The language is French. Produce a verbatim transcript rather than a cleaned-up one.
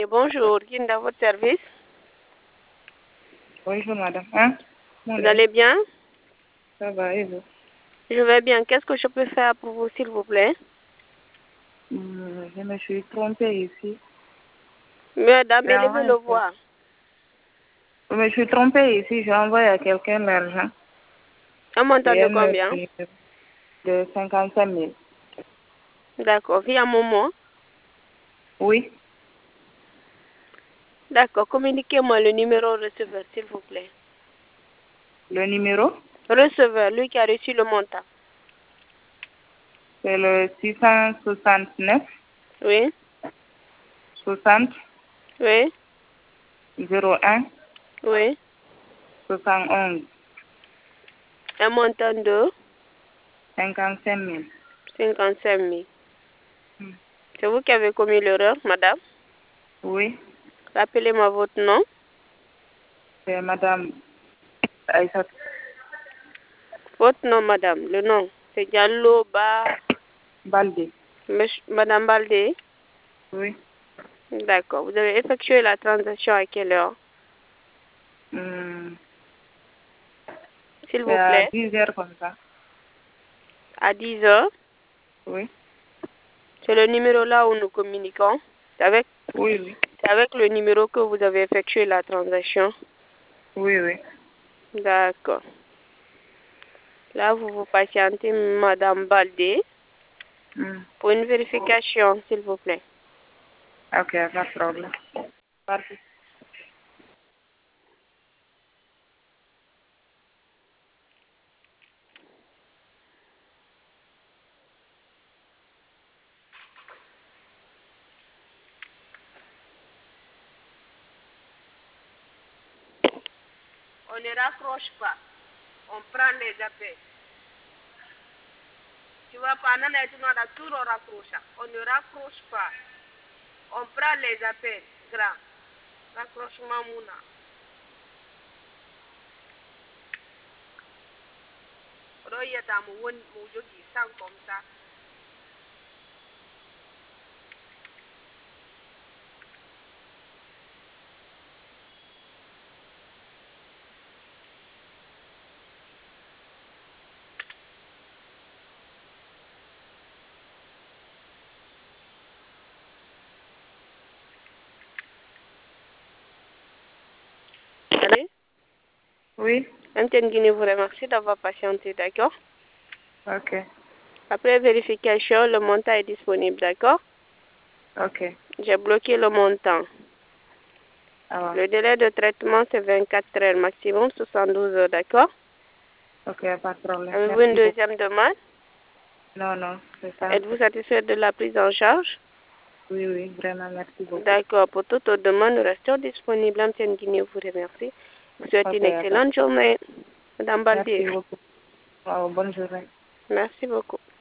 Bonjour, qui est dans votre service? Bonjour madame. Hein? Vous allez bien? Ça va, et vous? Je vais bien. Qu'est-ce que je peux faire pour vous, s'il vous plaît? Hmm, je me suis trompée ici. Madame, J'ai élevez envoyé le à quel- voix. Je me suis trompée ici. J'ai envoyé à quelqu'un l'argent. Un montant Et de elle me combien? dit de cinquante-cinq mille. D'accord. Via Momo? Oui. D'accord. Communiquez-moi le numéro receveur, s'il vous plaît. Le numéro, Receveur, lui qui a reçu le montant. c'est le six cent soixante-neuf Oui? soixante Oui? zéro un Oui? soixante et onze Un montant de cinquante-cinq mille. cinquante-cinq mille. Hmm. C'est vous qui avez commis l'erreur, madame? Oui. Rappelez-moi votre nom. C'est madame Aïssa Votre nom, madame. Le nom. C'est Diallo Ba... Balde. Monsieur- Madame Baldé. Oui. D'accord. Vous avez effectué la transaction à quelle heure? Hmm, S'il C'est vous à plaît. dix heures comme ça. À dix heures. Oui. C'est le numéro là où nous communiquons. C'est avec, Oui, oui. c'est avec le numéro que vous avez effectué la transaction. Oui, oui. D'accord. Là, vous vous patientez, Madame Baldé, Hmm. pour une vérification, s'il vous plaît. Ok, pas de problème. Parti. On ne raccroche pas. On prend les appels. Tu vois pas, non, tu n'as tout raccroché. On ne raccroche pas. On prend les appels. Grand. Raccrochement, Mouna. Royata, mon yogi, sans comme ça. Allez? Oui. M T N Guinée vous remercie d'avoir patienté, d'accord? Ok. Après vérification, le montant est disponible, d'accord? Ok. J'ai bloqué le montant. Ah ouais. Le délai de traitement, c'est vingt-quatre heures, maximum soixante-douze heures, d'accord? Ok, pas de problème. Avez-vous une Merci beaucoup. deuxième demande? Non, non, c'est ça. Êtes-vous satisfait de la prise en charge? Oui, oui, vraiment, merci beaucoup. D'accord. Pour toute autre demande, nous restons disponibles. M T N Guinée vous remercie. Je vous souhaite Ok, une excellente journée. Madame merci Baldé. beaucoup. Wow, bonne journée. Merci beaucoup.